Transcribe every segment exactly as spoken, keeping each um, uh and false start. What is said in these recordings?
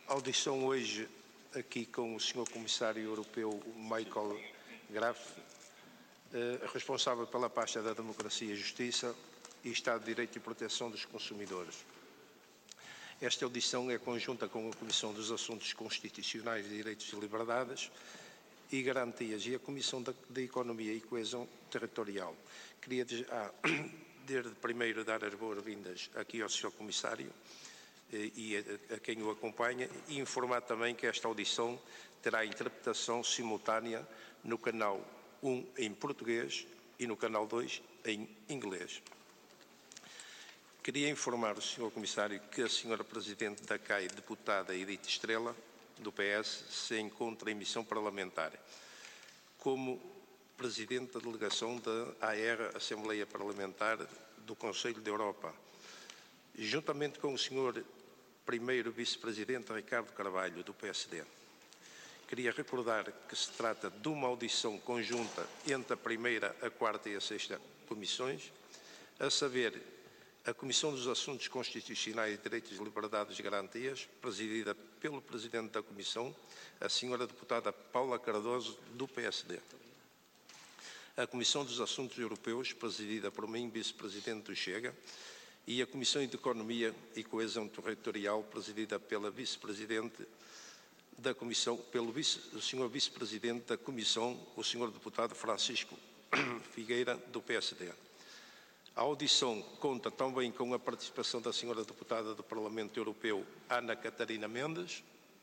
audição hoje aqui com o senhor Comissário Europeu Michael Graf, eh, responsável pela pasta da Democracia e Justiça e Estado de Direito e Proteção dos Consumidores. Esta audição é conjunta com a Comissão dos Assuntos Constitucionais, Direitos e Liberdades e Garantias e a Comissão da, de Economia e Coesão Territorial. Queria ah, desde primeiro dar as boas-vindas aqui ao senhor Comissário e a, a quem o acompanha e informar também que esta audição terá interpretação simultânea no canal um em português e no canal dois em inglês. Queria informar o senhor Comissário que a senhora Presidente da C A I, deputada Edith Estrela, do P S, se encontra em missão parlamentar como Presidente da Delegação da A E R, Assembleia Parlamentar do Conselho da Europa, juntamente com o senhor primeiro Vice-Presidente Ricardo Carvalho, do P S D. Queria recordar que se trata de uma audição conjunta entre a primeira, a quarta e a sexta comissões, a saber, a Comissão dos Assuntos Constitucionais, Direitos e Liberdades e Garantias, presidida pelo Presidente da Comissão, a senhora Deputada Paula Cardoso, do P S D. A Comissão dos Assuntos Europeus, presidida por mim, Vice-Presidente do Chega, e a Comissão de Economia e Coesão Territorial, presidida pela Vice-Presidente da Comissão, pelo vice, o senhor Vice-Presidente da Comissão, o senhor Deputado Francisco Figueira, do P S D. A audição conta também com a participação da senhora Deputada do Parlamento Europeu, Ana Catarina Mendes,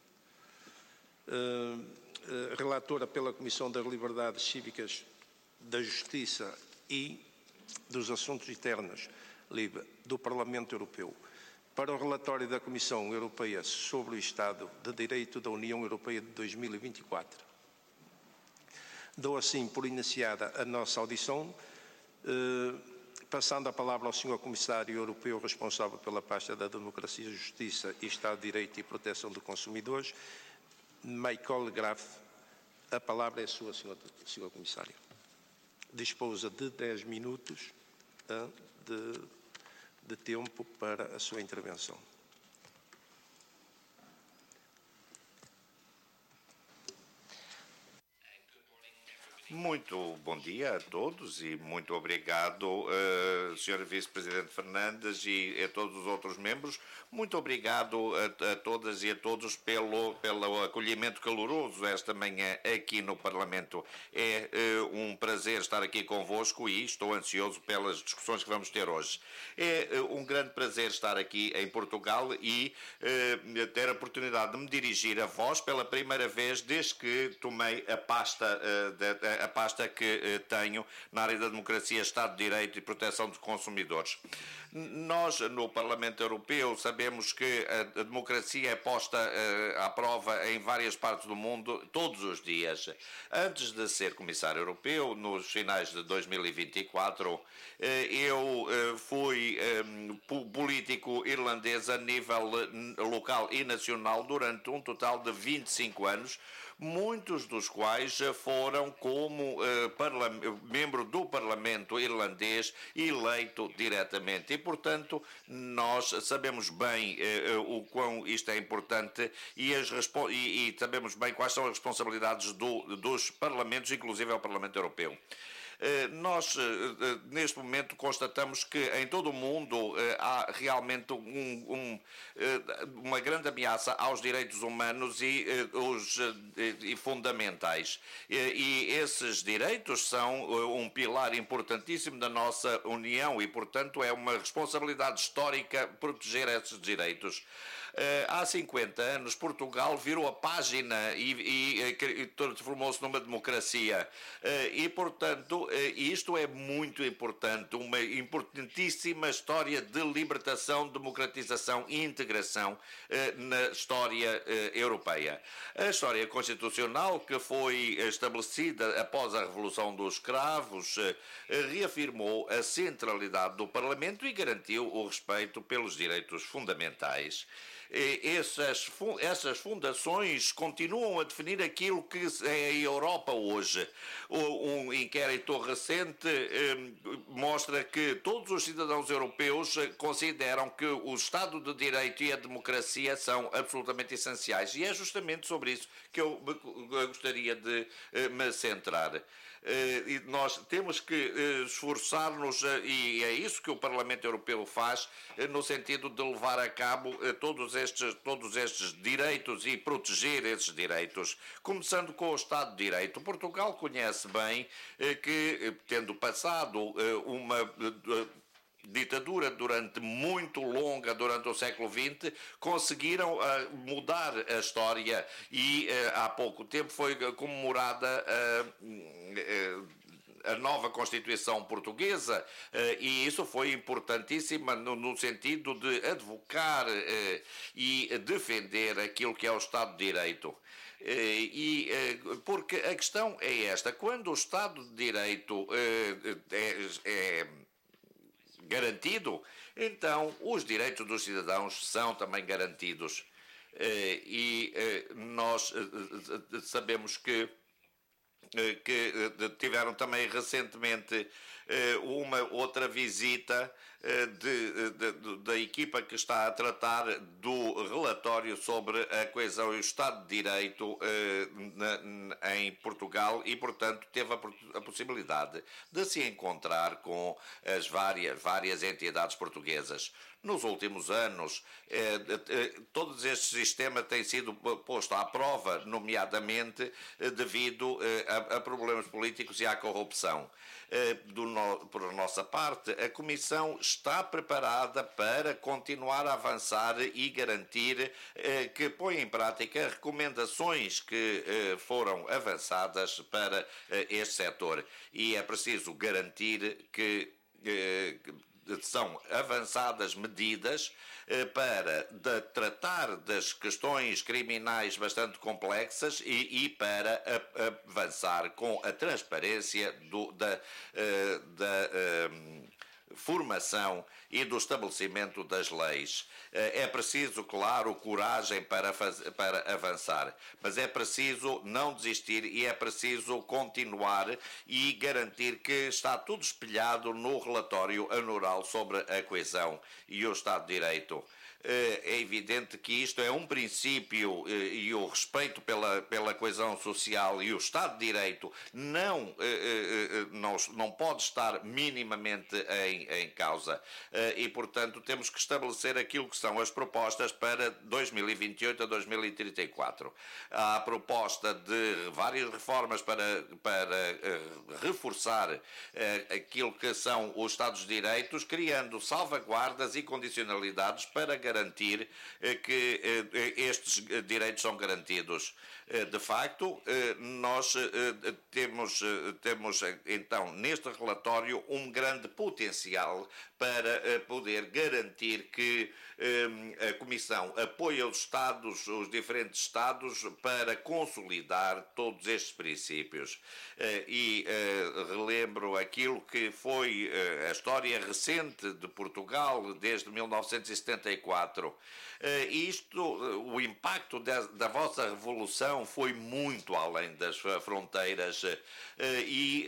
uh, uh, relatora pela Comissão das Liberdades Cívicas, da Justiça e dos Assuntos Internos, LIBE, do Parlamento Europeu, para o relatório da Comissão Europeia sobre o Estado de Direito da União Europeia de dois mil e vinte e quatro. Dou assim por iniciada a nossa audição, uh, passando a palavra ao senhor Comissário Europeu responsável pela pasta da Democracia, Justiça e Estado de Direito e Proteção de Consumidores, Michael Graf. A palavra é sua, senhor, senhor Comissário. Disposa de dez minutos uh, de, de tempo para a sua intervenção. Muito bom dia a todos e muito obrigado, uh, senhor Vice-Presidente Fernandes e a todos os outros membros. Muito obrigado a, a todas e a todos pelo, pelo acolhimento caloroso esta manhã aqui no Parlamento. É uh, um prazer estar aqui convosco e estou ansioso pelas discussões que vamos ter hoje. É uh, um grande prazer estar aqui em Portugal e uh, ter a oportunidade de me dirigir a vós pela primeira vez desde que tomei a pasta uh, da a pasta que eh, tenho na área da democracia, Estado de Direito e Proteção dos Consumidores. Nós, no Parlamento Europeu, sabemos que a, a democracia é posta eh, à prova em várias partes do mundo, todos os dias. Antes de ser Comissário Europeu, nos finais de dois mil e vinte e quatro, eh, eu eh, fui eh, político irlandês a nível local e nacional durante um total de vinte e cinco anos, muitos dos quais foram como uh, membro do Parlamento irlandês eleito diretamente. E, portanto, nós sabemos bem uh, o quão isto é importante e, as e, e sabemos bem quais são as responsabilidades do, dos parlamentos, inclusive ao Parlamento Europeu. Nós, neste momento, constatamos que em todo o mundo há realmente um, um, uma grande ameaça aos direitos humanos e, os, e fundamentais. E esses direitos são um pilar importantíssimo da nossa União e, portanto, é uma responsabilidade histórica proteger esses direitos. Há cinquenta anos, Portugal virou a página e, e, e transformou-se numa democracia. E, portanto, isto é muito importante, uma importantíssima história de libertação, democratização e integração na história europeia. A história constitucional que foi estabelecida após a Revolução dos Cravos reafirmou a centralidade do Parlamento e garantiu o respeito pelos direitos fundamentais. essas, essas fundações continuam a definir aquilo que é a Europa hoje. Um inquérito recente mostra que todos os cidadãos europeus consideram que o Estado de Direito e a democracia são absolutamente essenciais. E é justamente sobre isso que eu gostaria de me centrar. E nós temos que esforçar-nos, e é isso que o Parlamento Europeu faz, no sentido de levar a cabo todos estes, todos estes direitos e proteger esses direitos, começando com o Estado de Direito. Portugal conhece bem que, tendo passado uma ditadura durante muito longa, durante o século vinte, conseguiram uh, mudar a história e uh, há pouco tempo foi comemorada uh, uh, a nova Constituição Portuguesa, uh, e isso foi importantíssimo no, no sentido de advocar uh, e defender aquilo que é o Estado de Direito. Uh, e, uh, porque a questão é esta: quando o Estado de Direito uh, é, é garantido, então os direitos dos cidadãos são também garantidos. E nós sabemos que, que tiveram também recentemente uma outra visita de, de, de, da equipa que está a tratar do relatório sobre a coesão e o Estado de Direito eh, na, em Portugal e, portanto, teve a, a possibilidade de se encontrar com as várias, várias entidades portuguesas. Nos últimos anos, eh, eh, todo este sistema tem sido posto à prova, nomeadamente eh, devido eh, a, a problemas políticos e à corrupção. Eh, do no, por nossa parte, a Comissão está preparada para continuar a avançar e garantir eh, que põe em prática recomendações que eh, foram avançadas para eh, este setor. E é preciso garantir que eh, são avançadas medidas eh, para de, tratar das questões criminais bastante complexas e, e para a, a avançar com a transparência do, da, eh, da eh, formação e do estabelecimento das leis. É preciso, claro, coragem para, fazer, para avançar, mas é preciso não desistir e é preciso continuar e garantir que está tudo espelhado no relatório anual sobre a coesão e o Estado de Direito. É evidente que isto é um princípio e o respeito pela, pela coesão social e o Estado de Direito não, não, não pode estar minimamente em, em causa. E, portanto, temos que estabelecer aquilo que são as propostas para dois mil e vinte e oito a dois mil e trinta e quatro. Há a proposta de várias reformas para, para reforçar aquilo que são os Estados de Direitos, criando salvaguardas e condicionalidades para garantir garantir que estes direitos são garantidos. De facto, nós temos, temos então neste relatório um grande potencial para poder garantir que a Comissão apoia os Estados, os diferentes Estados, para consolidar todos estes princípios. E relembro aquilo que foi a história recente de Portugal desde mil novecentos e setenta e quatro. Isto, o impacto da, da vossa revolução foi muito além das fronteiras e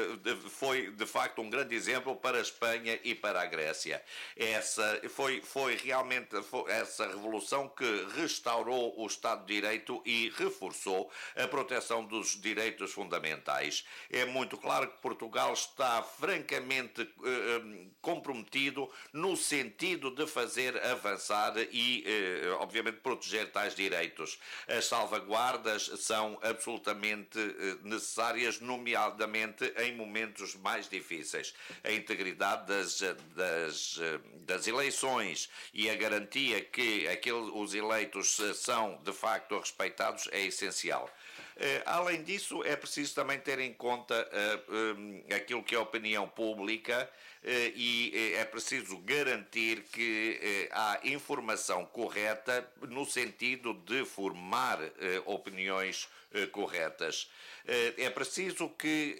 foi, de facto, um grande exemplo para a Espanha e para a Grécia. Essa foi, foi realmente foi essa revolução que restaurou o Estado de Direito e reforçou a proteção dos direitos fundamentais. É muito claro que Portugal está francamente comprometido no sentido de fazer avançar e, obviamente, proteger tais direitos. As salvaguardas são absolutamente necessárias, nomeadamente em momentos mais difíceis. A integridade das, das, das eleições e a garantia que aqueles, os eleitos são, de facto, respeitados é essencial. Além disso, é preciso também ter em conta aquilo que é a opinião pública e é preciso garantir que há informação correta no sentido de formar opiniões corretas. É preciso que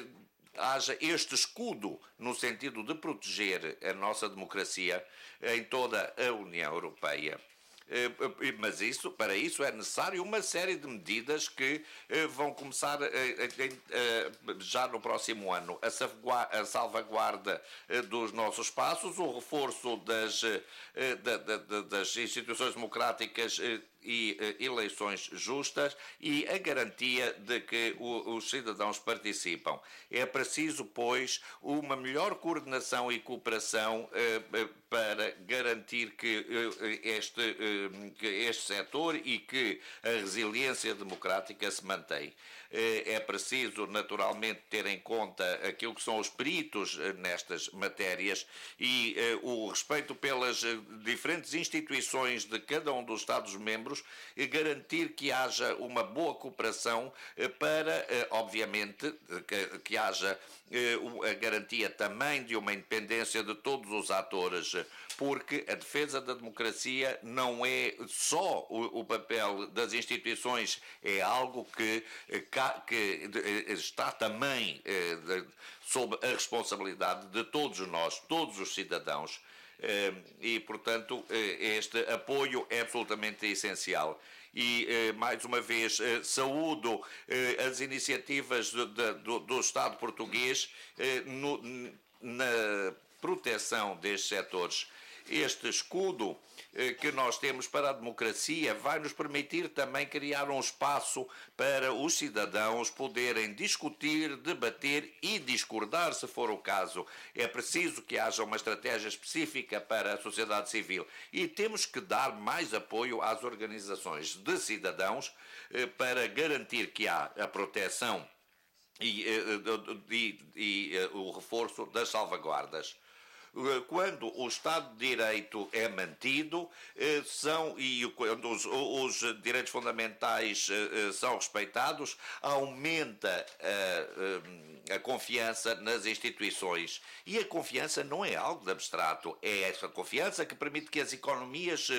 haja este escudo no sentido de proteger a nossa democracia em toda a União Europeia. Mas isso, para isso é necessário uma série de medidas que vão começar já no próximo ano. A salvaguarda dos nossos espaços, o reforço das, das instituições democráticas e eleições justas e a garantia de que os cidadãos participam. É preciso, pois, uma melhor coordenação e cooperação para garantir que este, que este setor e que a resiliência democrática se mantém. É preciso, naturalmente, ter em conta aquilo que são os peritos nestas matérias e o respeito pelas diferentes instituições de cada um dos Estados-membros e garantir que haja uma boa cooperação para, obviamente, que, que haja a garantia também de uma independência de todos os atores, porque a defesa da democracia não é só o, o papel das instituições, é algo que, que está também sob a responsabilidade de todos nós, todos os cidadãos. E, portanto, este apoio é absolutamente essencial. E, mais uma vez, saúdo as iniciativas do, do, do Estado português no, na proteção destes setores. Este escudo que nós temos para a democracia vai nos permitir também criar um espaço para os cidadãos poderem discutir, debater e discordar, se for o caso. É preciso que haja uma estratégia específica para a sociedade civil e temos que dar mais apoio às organizações de cidadãos para garantir que há a proteção e, e, e, e o reforço das salvaguardas. Quando o Estado de Direito é mantido são, e quando os, os direitos fundamentais são respeitados, aumenta a, a confiança nas instituições. E a confiança não é algo de abstrato, é essa confiança que permite que as economias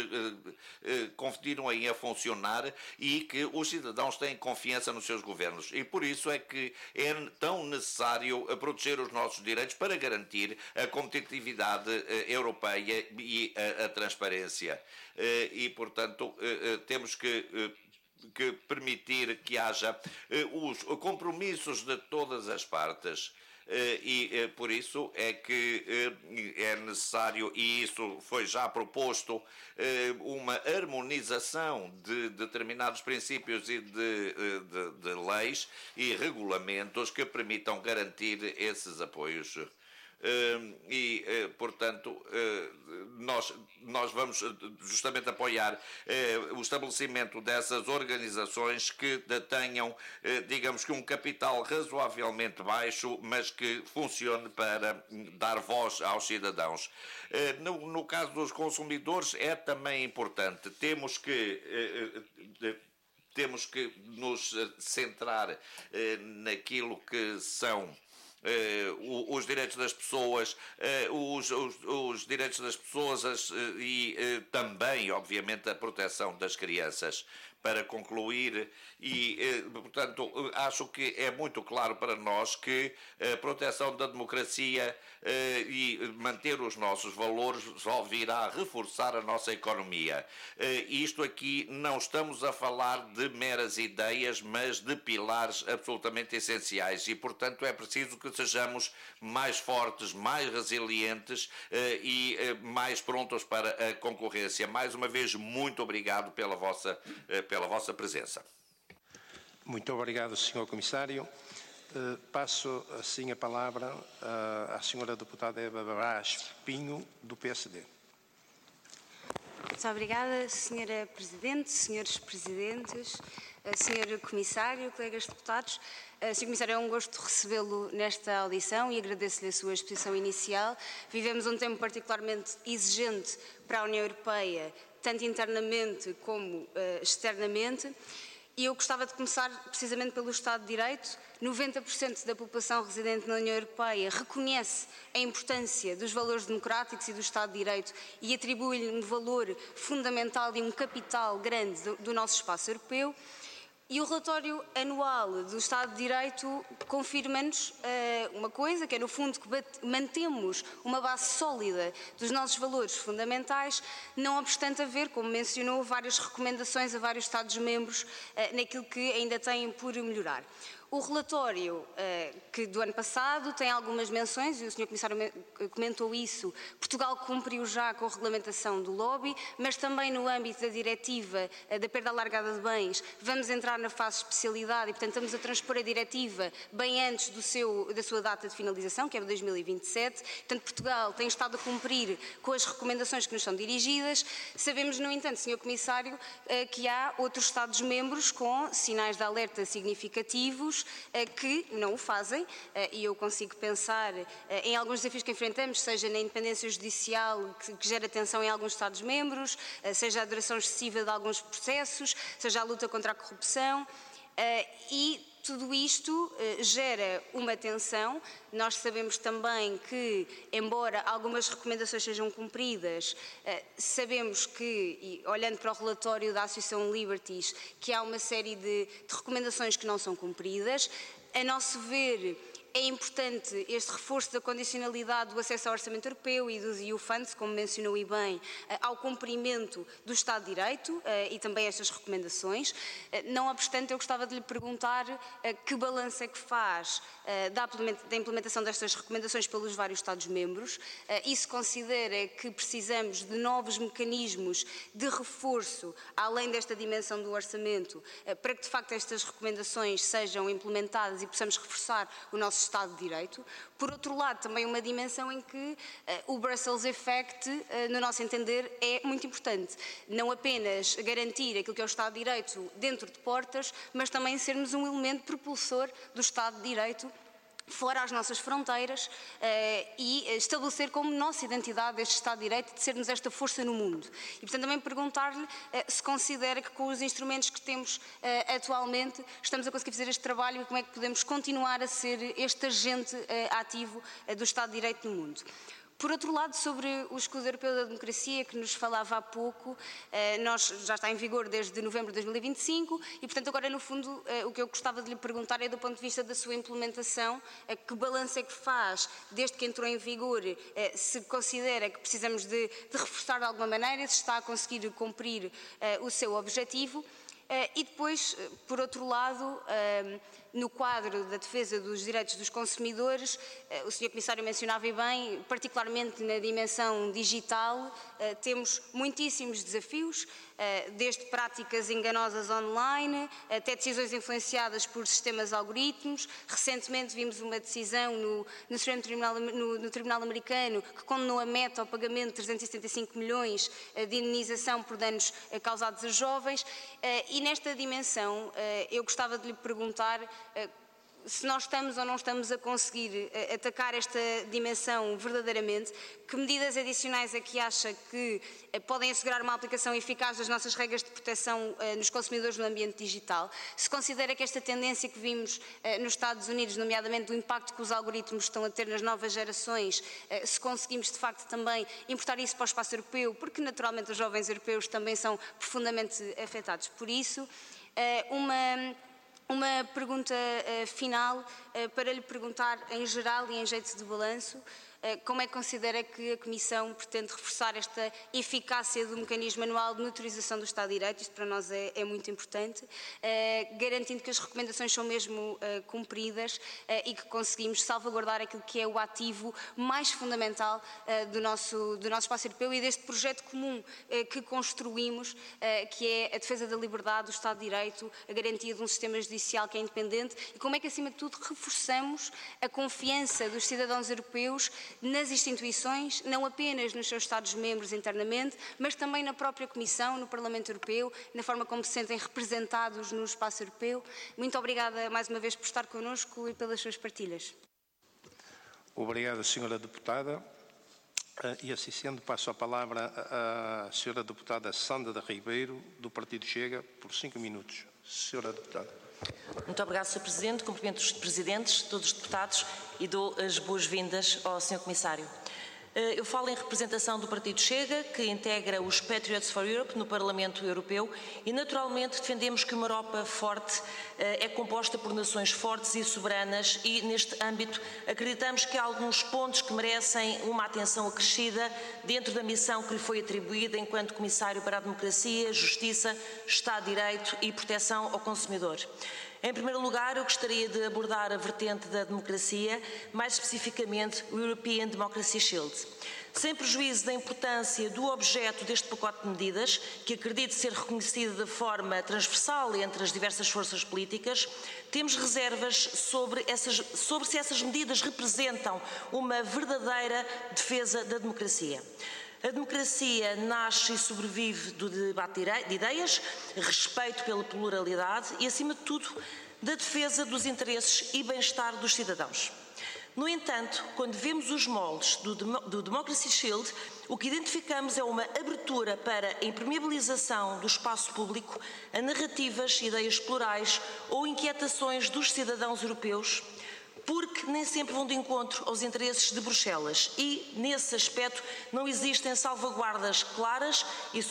continuem a funcionar e que os cidadãos tenham confiança nos seus governos. E por isso é que é tão necessário proteger os nossos direitos para garantir a competitividade europeia e a, a transparência. E, portanto, temos que, que permitir que haja os compromissos de todas as partes. E por isso é que é necessário, e isso foi já proposto, uma harmonização de determinados princípios e de, de, de leis e regulamentos que permitam garantir esses apoios. Uh, e, uh, portanto, uh, nós, nós vamos justamente apoiar uh, o estabelecimento dessas organizações que tenham, uh, digamos que um capital razoavelmente baixo, mas que funcione para dar voz aos cidadãos. Uh, no, no caso dos consumidores é também importante. Temos que... Uh, uh, temos que nos centrar uh, naquilo que são Uh, os direitos das pessoas, uh, os, os, os direitos das pessoas as, uh, e uh, também, obviamente, a proteção das crianças. Para concluir, e, uh, portanto, uh, acho que é muito claro para nós que a proteção da democracia uh, e manter os nossos valores só virá reforçar a nossa economia. Uh, isto aqui não estamos a falar de meras ideias, mas de pilares absolutamente essenciais e, portanto, é preciso que sejamos mais fortes, mais resilientes uh, e uh, mais prontos para a concorrência. Mais uma vez, muito obrigado pela vossa, uh, pela vossa presença. Muito obrigado, senhor Comissário. Uh, passo, assim, a palavra uh, à senhora deputada Eva Brás Pinho, do P S D. Muito obrigada, senhora Presidente, senhores Presidentes, senhor Comissário, colegas deputados. senhor Comissário, é um gosto recebê-lo nesta audição e agradeço-lhe a sua exposição inicial. Vivemos um tempo particularmente exigente para a União Europeia, tanto internamente como uh, externamente, e eu gostava de começar precisamente pelo Estado de Direito. noventa por cento da população residente na União Europeia reconhece a importância dos valores democráticos e do Estado de Direito e atribui-lhe um valor fundamental e um capital grande do, do nosso espaço europeu. E o relatório anual do Estado de Direito confirma-nos uh, uma coisa, que é, no fundo, que mantemos uma base sólida dos nossos valores fundamentais, não obstante haver, como mencionou, várias recomendações a vários Estados-membros uh, naquilo que ainda têm por melhorar. O relatório uh, que do ano passado tem algumas menções, e o senhor Comissário comentou isso. Portugal cumpriu já com a regulamentação do lobby, mas também no âmbito da diretiva uh, da perda alargada de bens, vamos entrar na fase de especialidade e, portanto, estamos a transpor a diretiva bem antes do seu, da sua data de finalização, que é dois mil e vinte e sete. Portanto, Portugal tem estado a cumprir com as recomendações que nos são dirigidas. Sabemos, no entanto, senhor Comissário, uh, que há outros Estados-membros com sinais de alerta significativos que não o fazem, e eu consigo pensar em alguns desafios que enfrentamos, seja na independência judicial, que gera tensão em alguns Estados-membros, seja a duração excessiva de alguns processos, seja a luta contra a corrupção, e tudo isto gera uma tensão. Nós sabemos também que, embora algumas recomendações sejam cumpridas, sabemos que, e olhando para o relatório da Associação Liberties, que há uma série de, de recomendações que não são cumpridas. A nosso ver, é importante este reforço da condicionalidade do acesso ao orçamento europeu e dos E U Funds, como mencionou e bem, ao cumprimento do Estado de Direito e também estas recomendações. Não obstante, eu gostava de lhe perguntar que balanço é que faz da implementação destas recomendações pelos vários Estados-membros e se considera que precisamos de novos mecanismos de reforço, além desta dimensão do orçamento, para que de facto estas recomendações sejam implementadas e possamos reforçar o nosso Estado de Direito. Por outro lado, também uma dimensão em que uh, o Brussels Effect, uh, no nosso entender, é muito importante. Não apenas garantir aquilo que é o Estado de Direito dentro de portas, mas também sermos um elemento propulsor do Estado de Direito fora as nossas fronteiras uh, e estabelecer como nossa identidade este Estado de Direito, de sermos esta força no mundo. E, portanto, também perguntar-lhe uh, se considera que com os instrumentos que temos uh, atualmente estamos a conseguir fazer este trabalho e como é que podemos continuar a ser este agente uh, ativo uh, do Estado de Direito no mundo. Por outro lado, sobre o escudo europeu da democracia, que nos falava há pouco, nós, já está em vigor desde novembro de dois mil e vinte e cinco e, portanto, agora, no fundo, o que eu gostava de lhe perguntar é, do ponto de vista da sua implementação, que balanço é que faz desde que entrou em vigor, se considera que precisamos de, de reforçar de alguma maneira, se está a conseguir cumprir o seu objetivo. E depois, por outro lado, no quadro da defesa dos direitos dos consumidores, o senhor Comissário mencionava e bem, particularmente na dimensão digital, temos muitíssimos desafios, desde práticas enganosas online, até decisões influenciadas por sistemas algoritmos. Recentemente vimos uma decisão no, no, Supremo Tribunal, no, no Tribunal Americano que condenou a Meta ao pagamento de trezentos e setenta e cinco milhões de indenização por danos causados a jovens. E nesta dimensão eu gostava de lhe perguntar se nós estamos ou não estamos a conseguir atacar esta dimensão verdadeiramente, que medidas adicionais é que acha que podem assegurar uma aplicação eficaz das nossas regras de proteção nos consumidores no ambiente digital? Se considera que esta tendência que vimos nos Estados Unidos, nomeadamente do impacto que os algoritmos estão a ter nas novas gerações, se conseguimos de facto também importar isso para o espaço europeu, porque naturalmente os jovens europeus também são profundamente afetados por isso. Uma... Uma pergunta uh, final uh, para lhe perguntar, em geral e em jeito de balanço, uh, como é que considera que a Comissão pretende reforçar esta eficácia do mecanismo anual de monitorização do Estado de Direito? Isto para nós é, é muito importante, uh, garantindo que as recomendações são mesmo uh, cumpridas uh, e que conseguimos salvaguardar aquilo que é o ativo mais fundamental uh, do, nosso, do nosso espaço europeu e deste projeto comum uh, que construímos, uh, que é a defesa da liberdade, do Estado de Direito, a garantia de um sistema judicial que é independente, e como é que, acima de tudo, reforçamos a confiança dos cidadãos europeus nas instituições, não apenas nos seus Estados-membros internamente, mas também na própria Comissão, no Parlamento Europeu, na forma como se sentem representados no espaço europeu. Muito obrigada mais uma vez por estar connosco e pelas suas partilhas. Obrigado, senhora Deputada. E assim sendo, passo a palavra à senhora Deputada Sandra Ribeiro, do Partido Chega, por cinco minutos. Senhora Deputada. Muito obrigado, senhor Presidente. Cumprimento os Presidentes, todos os deputados e dou as boas-vindas ao senhor Comissário. Eu falo em representação do Partido Chega, que integra os Patriots for Europe no Parlamento Europeu e, naturalmente, defendemos que uma Europa forte é composta por nações fortes e soberanas e, neste âmbito, acreditamos que há alguns pontos que merecem uma atenção acrescida dentro da missão que lhe foi atribuída enquanto Comissário para a Democracia, Justiça, Estado de Direito e Proteção ao Consumidor. Em primeiro lugar, eu gostaria de abordar a vertente da democracia, mais especificamente o European Democracy Shield. Sem prejuízo da importância do objeto deste pacote de medidas, que acredito ser reconhecido de forma transversal entre as diversas forças políticas, temos reservas sobre, essas, sobre se essas medidas representam uma verdadeira defesa da democracia. A democracia nasce e sobrevive do debate de ideias, respeito pela pluralidade e, acima de tudo, da defesa dos interesses e bem-estar dos cidadãos. No entanto, quando vemos os moldes do, do Democracy Shield, o que identificamos é uma abertura para a impermeabilização do espaço público a narrativas, ideias plurais ou inquietações dos cidadãos europeus, porque nem sempre vão de encontro aos interesses de Bruxelas e, nesse aspecto, não existem salvaguardas claras e,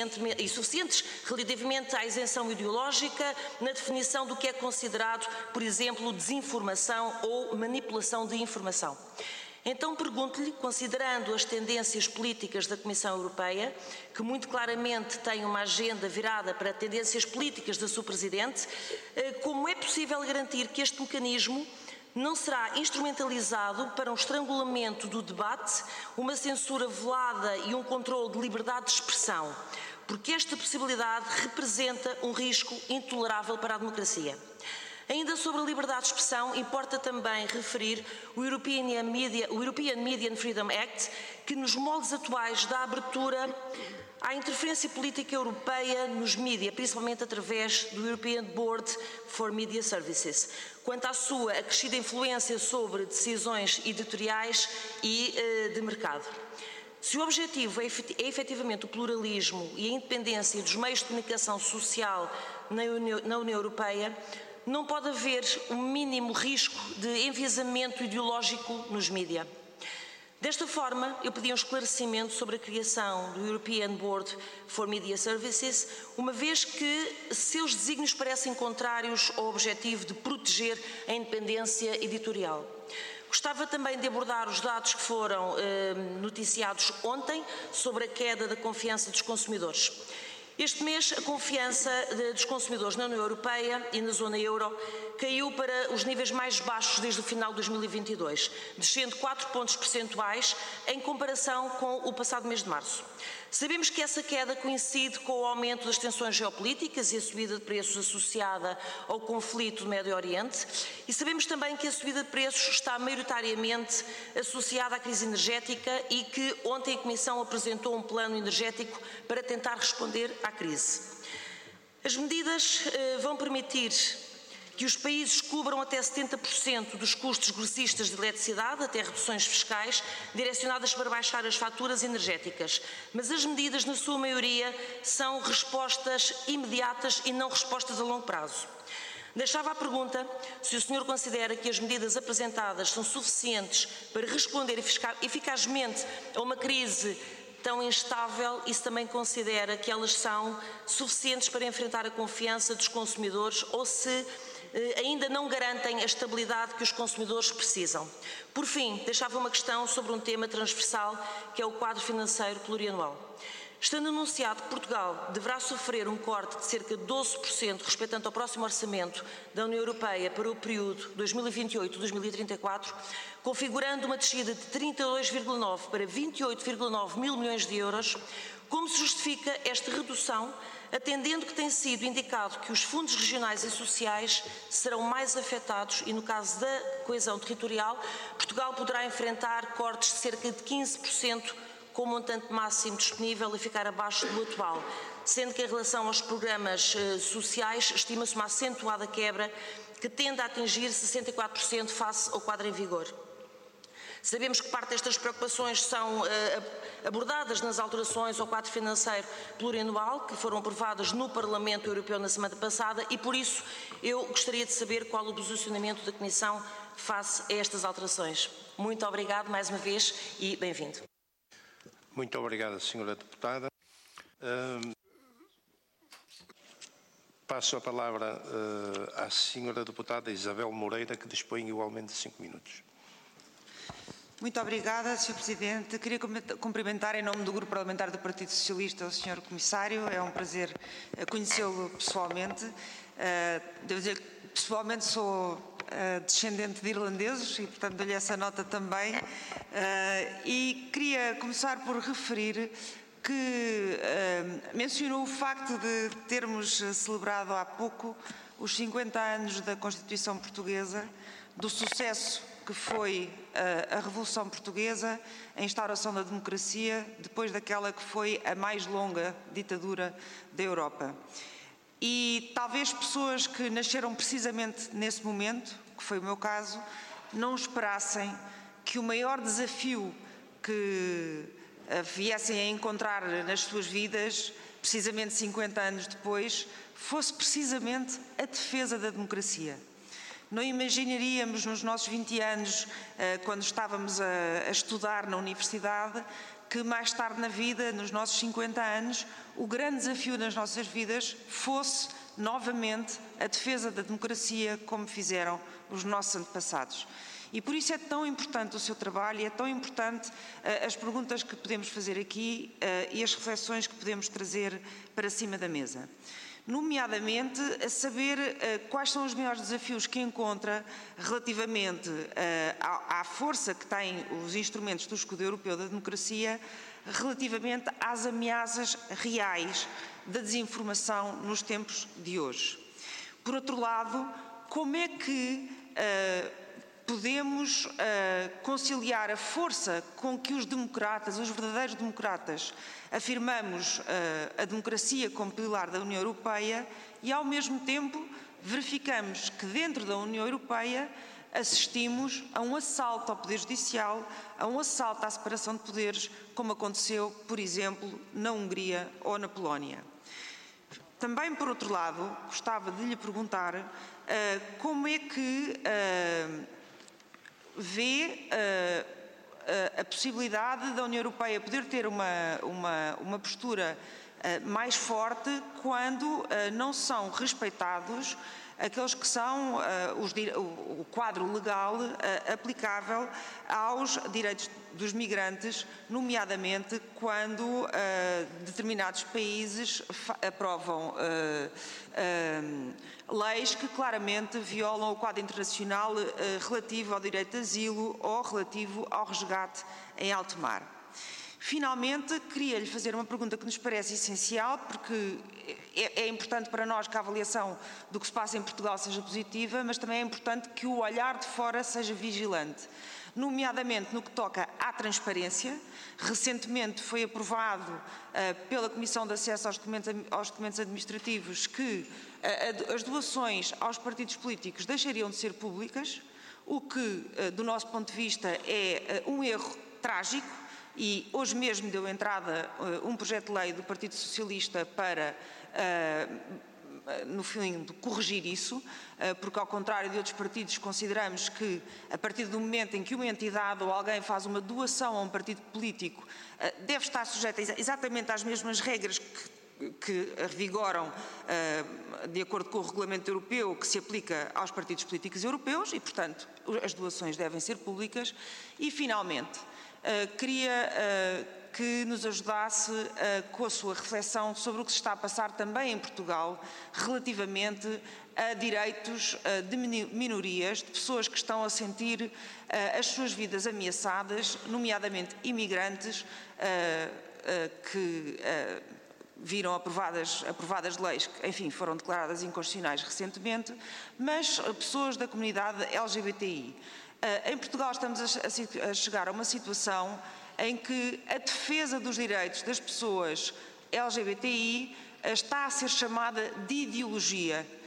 e suficientes relativamente à isenção ideológica na definição do que é considerado, por exemplo, desinformação ou manipulação de informação. Então pergunto-lhe, considerando as tendências políticas da Comissão Europeia, que muito claramente tem uma agenda virada para tendências políticas da sua Presidente, como é possível garantir que este mecanismo não será instrumentalizado para um estrangulamento do debate, uma censura velada e um controle de liberdade de expressão, porque esta possibilidade representa um risco intolerável para a democracia. Ainda sobre a liberdade de expressão, importa também referir o European Media, o European Media and Freedom Act, que nos moldes atuais dá abertura à interferência política europeia nos mídias, principalmente através do European Board for Media Services, quanto à sua acrescida influência sobre decisões editoriais e uh, de mercado. Se o objetivo é, é efetivamente o pluralismo e a independência dos meios de comunicação social na União, na União Europeia, não pode haver um mínimo risco de enviesamento ideológico nos mídias. Desta forma, eu pedi um esclarecimento sobre a criação do European Board for Media Services, uma vez que seus desígnios parecem contrários ao objetivo de proteger a independência editorial. Gostava também de abordar os dados que foram eh, noticiados ontem sobre a queda da confiança dos consumidores. Este mês, a confiança dos consumidores na União Europeia e na zona euro caiu para os níveis mais baixos desde o final de dois mil e vinte e dois, descendo quatro pontos percentuais em comparação com o passado mês de março. Sabemos que essa queda coincide com o aumento das tensões geopolíticas e a subida de preços associada ao conflito do Médio Oriente e sabemos também que a subida de preços está maioritariamente associada à crise energética e que ontem a Comissão apresentou um plano energético para tentar responder à crise. As medidas eh, vão permitir que os países cubram até setenta por cento dos custos grossistas de eletricidade, até reduções fiscais, direcionadas para baixar as faturas energéticas. Mas as medidas, na sua maioria, são respostas imediatas e não respostas a longo prazo. Deixava a pergunta se o senhor considera que as medidas apresentadas são suficientes para responder eficazmente a uma crise tão instável e se também considera que elas são suficientes para enfrentar a confiança dos consumidores ou se ainda não garantem a estabilidade que os consumidores precisam. Por fim, deixava uma questão sobre um tema transversal, que é o quadro financeiro plurianual. Estando anunciado que Portugal deverá sofrer um corte de cerca de doze por cento respeitante ao próximo orçamento da União Europeia para o período dois mil e vinte e oito a dois mil e trinta e quatro, configurando uma descida de trinta e dois vírgula nove para vinte e oito vírgula nove mil milhões de euros, como se justifica esta redução, atendendo que tem sido indicado que os fundos regionais e sociais serão mais afetados e, no caso da coesão territorial, Portugal poderá enfrentar cortes de cerca de quinze por cento com o montante máximo disponível a ficar abaixo do atual, sendo que em relação aos programas uh, sociais estima-se uma acentuada quebra que tende a atingir sessenta e quatro por cento face ao quadro em vigor. Sabemos que parte destas preocupações são uh, abordadas nas alterações ao quadro financeiro plurianual que foram aprovadas no Parlamento Europeu na semana passada e, por isso, eu gostaria de saber qual o posicionamento da Comissão face a estas alterações. Muito obrigado mais uma vez e bem-vindo. Muito obrigado, senhora Deputada. Uh, passo a palavra uh, à senhora Deputada Isabel Moreira, que dispõe igualmente de cinco minutos. Muito obrigada, senhor Presidente. Queria cumprimentar em nome do Grupo Parlamentar do Partido Socialista o senhor Comissário. É um prazer conhecê-lo pessoalmente. Devo dizer que pessoalmente sou descendente de irlandeses e, portanto, dou-lhe essa nota também. E queria começar por referir que mencionou o facto de termos celebrado há pouco os cinquenta anos da Constituição Portuguesa, do sucesso que foi a, a Revolução Portuguesa, a instauração da democracia, depois daquela que foi a mais longa ditadura da Europa. E talvez pessoas que nasceram precisamente nesse momento, que foi o meu caso, não esperassem que o maior desafio que viessem a encontrar nas suas vidas, precisamente cinquenta anos depois, fosse precisamente a defesa da democracia. Não imaginaríamos nos nossos vinte anos, quando estávamos a estudar na universidade, que mais tarde na vida, nos nossos cinquenta anos, o grande desafio das nossas vidas fosse, novamente, a defesa da democracia, como fizeram os nossos antepassados. E por isso é tão importante o seu trabalho, e é tão importante uh, as perguntas que podemos fazer aqui uh, e as reflexões que podemos trazer para cima da mesa. Nomeadamente, a saber uh, quais são os maiores desafios que encontra relativamente uh, à, à força que têm os instrumentos do escudo europeu da democracia, relativamente às ameaças reais da desinformação nos tempos de hoje. Por outro lado, como é que uh, podemos uh, conciliar a força com que os democratas, os verdadeiros democratas, afirmamos uh, a democracia como pilar da União Europeia e, ao mesmo tempo, verificamos que dentro da União Europeia assistimos a um assalto ao Poder Judicial, a um assalto à separação de poderes, como aconteceu, por exemplo, na Hungria ou na Polónia. Também, por outro lado, gostava de lhe perguntar uh, como é que uh, vê uh, uh, a possibilidade da União Europeia poder ter uma, uma, uma postura uh, mais forte quando uh, não são respeitados aqueles que são uh, os, o, o quadro legal uh, aplicável aos direitos dos migrantes, nomeadamente quando uh, determinados países aprovam uh, uh, leis que claramente violam o quadro internacional uh, relativo ao direito de asilo ou relativo ao resgate em alto mar. Finalmente, queria-lhe fazer uma pergunta que nos parece essencial, porque é, é importante para nós que a avaliação do que se passa em Portugal seja positiva, mas também é importante que o olhar de fora seja vigilante, nomeadamente no que toca à transparência. Recentemente foi aprovado uh, pela Comissão de Acesso aos Documentos, aos documentos Administrativos que uh, as doações aos partidos políticos deixariam de ser públicas, o que, uh, do nosso ponto de vista, é uh, um erro trágico. E hoje mesmo deu entrada uh, um projeto de lei do Partido Socialista para, uh, no fim, corrigir isso, uh, porque, ao contrário de outros partidos, consideramos que, a partir do momento em que uma entidade ou alguém faz uma doação a um partido político, uh, deve estar sujeita exatamente às mesmas regras que, que vigoram, uh, de acordo com o regulamento europeu, que se aplica aos partidos políticos europeus e, portanto, as doações devem ser públicas. E, finalmente, Uh, queria uh, que nos ajudasse uh, com a sua reflexão sobre o que se está a passar também em Portugal relativamente a direitos uh, de minorias, de pessoas que estão a sentir uh, as suas vidas ameaçadas, nomeadamente imigrantes, uh, uh, que uh, viram aprovadas, aprovadas leis que, enfim, foram declaradas inconstitucionais recentemente, mas uh, pessoas da comunidade L G B T I. Uh, em Portugal estamos a, a chegar a uma situação em que a defesa dos direitos das pessoas L G B T I uh, está a ser chamada de ideologia.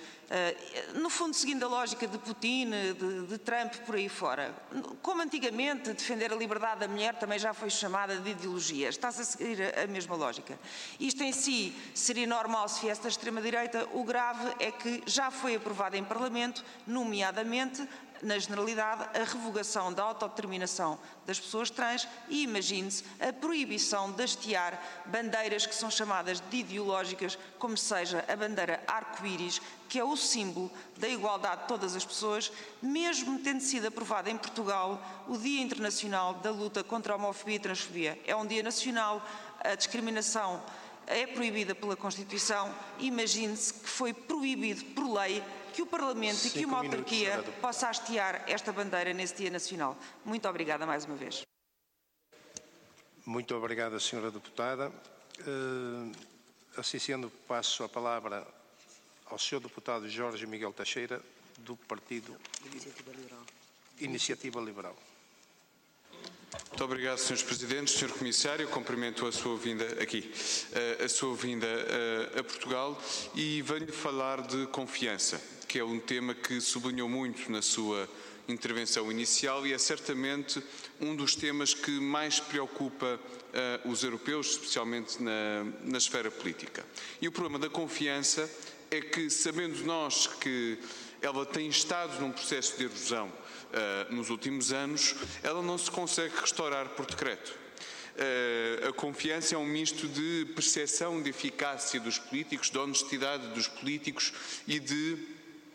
no fundo seguindo a lógica de Putin, de, de Trump, por aí fora. Como antigamente defender a liberdade da mulher também já foi chamada de ideologia, está-se a seguir a mesma lógica. Isto em si seria normal se viesse da extrema-direita, o grave é que já foi aprovado em Parlamento, nomeadamente, na generalidade, a revogação da autodeterminação das pessoas trans e, imagine-se, a proibição de hastear bandeiras que são chamadas de ideológicas, como seja a bandeira arco-íris, que é o símbolo da igualdade de todas as pessoas, mesmo tendo sido aprovado em Portugal o Dia Internacional da Luta contra a Homofobia e Transfobia. É um dia nacional, a discriminação é proibida pela Constituição, imagine-se que foi proibido por lei que o Parlamento e que uma autarquia possa hastear esta bandeira nesse Dia Nacional. Muito obrigada mais uma vez. Muito obrigada, senhora Deputada. Uh, assim sendo, passo a palavra ao senhor Deputado Jorge Miguel Teixeira, do Partido Iniciativa Liberal. Iniciativa Liberal. Muito obrigado, senhores Presidentes, senhor Comissário, cumprimento a sua vinda aqui, a sua vinda a Portugal e venho falar de confiança, que é um tema que sublinhou muito na sua intervenção inicial e é certamente um dos temas que mais preocupa uh, os europeus, especialmente na, na esfera política. E o problema da confiança é que, sabendo nós que ela tem estado num processo de erosão uh, nos últimos anos, ela não se consegue restaurar por decreto. Uh, a confiança é um misto de percepção de eficácia dos políticos, de honestidade dos políticos e de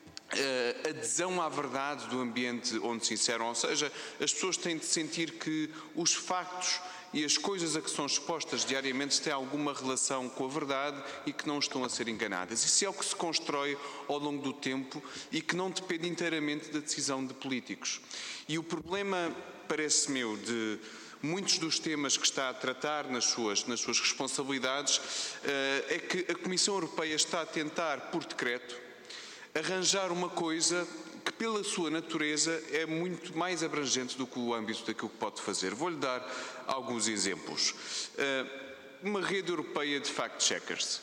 Uh, adesão à verdade do ambiente onde se inseram, ou seja, as pessoas têm de sentir que os factos e as coisas a que são expostas diariamente têm alguma relação com a verdade e que não estão a ser enganadas. Isso é o que se constrói ao longo do tempo e que não depende inteiramente da decisão de políticos. E o problema, parece-me eu, de muitos dos temas que está a tratar nas suas, nas suas responsabilidades uh, é que a Comissão Europeia está a tentar, por decreto, arranjar uma coisa que, pela sua natureza, é muito mais abrangente do que o âmbito daquilo que pode fazer. Vou-lhe dar alguns exemplos. Uma rede europeia de fact-checkers.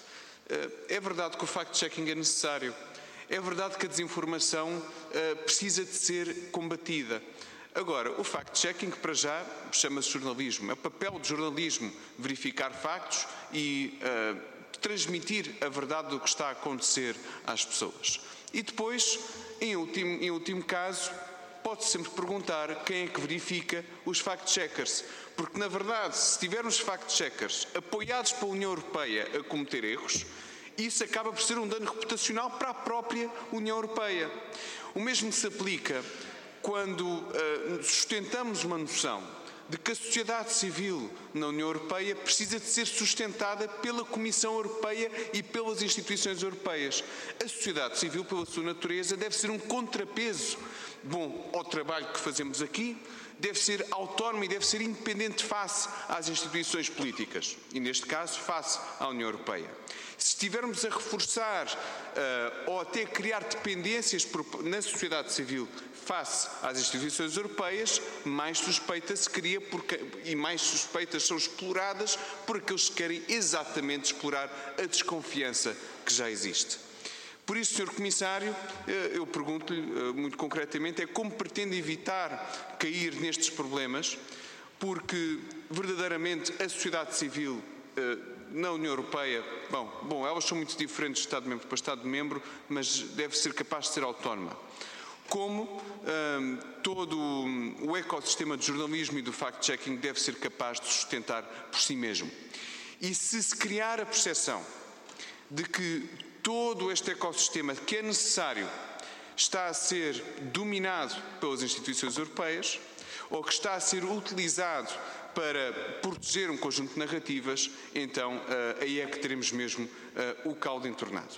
É verdade que o fact-checking é necessário. É verdade que a desinformação precisa de ser combatida. Agora, o fact-checking, para já, chama-se jornalismo. É o papel de jornalismo verificar factos e uh, transmitir a verdade do que está a acontecer às pessoas. E depois, em último, em último caso, pode-se sempre perguntar quem é que verifica os fact-checkers. Porque, na verdade, se tivermos fact-checkers apoiados pela União Europeia a cometer erros, isso acaba por ser um dano reputacional para a própria União Europeia. O mesmo se aplica quando uh, sustentamos uma noção de que a sociedade civil na União Europeia precisa de ser sustentada pela Comissão Europeia e pelas instituições europeias. A sociedade civil, pela sua natureza, deve ser um contrapeso bom ao trabalho que fazemos aqui, deve ser autónoma e deve ser independente face às instituições políticas e, neste caso, face à União Europeia. Se estivermos a reforçar uh, ou até criar dependências por, na sociedade civil face às instituições europeias, mais suspeita se cria porque, e mais suspeitas são exploradas por aqueles que querem exatamente explorar a desconfiança que já existe. Por isso, senhor Comissário, eu pergunto-lhe muito concretamente é como pretende evitar cair nestes problemas, porque verdadeiramente a sociedade civil na União Europeia, bom, bom, elas são muito diferentes de Estado-membro para Estado-membro, mas deve ser capaz de ser autónoma. Como um, todo o ecossistema de jornalismo e do fact-checking deve ser capaz de sustentar por si mesmo. E se se criar a percepção de que todo este ecossistema que é necessário está a ser dominado pelas instituições europeias ou que está a ser utilizado para proteger um conjunto de narrativas, então uh, aí é que teremos mesmo uh, o caldo entornado.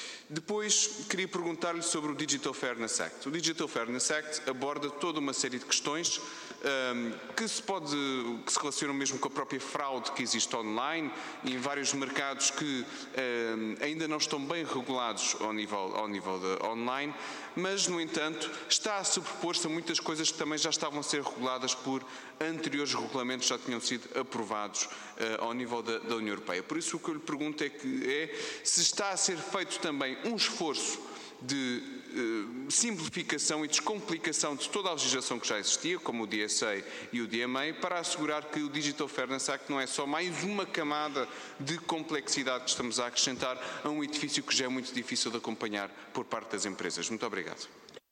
Depois, queria perguntar-lhe sobre o Digital Fairness Act. O Digital Fairness Act aborda toda uma série de questões um, que, se pode, que se relacionam mesmo com a própria fraude que existe online e em vários mercados que um, ainda não estão bem regulados ao nível, ao nível de online, mas, no entanto, está a sobrepor-se a muitas coisas que também já estavam a ser reguladas por anteriores regulamentos que já tinham sido aprovados uh, ao nível da, da União Europeia. Por isso, o que eu lhe pergunto é, que é se está a ser feito também um esforço de eh, simplificação e descomplicação de toda a legislação que já existia, como o D S A e o D M A, para assegurar que o Digital Fairness Act não é só mais uma camada de complexidade que estamos a acrescentar a um edifício que já é muito difícil de acompanhar por parte das empresas. Muito obrigado.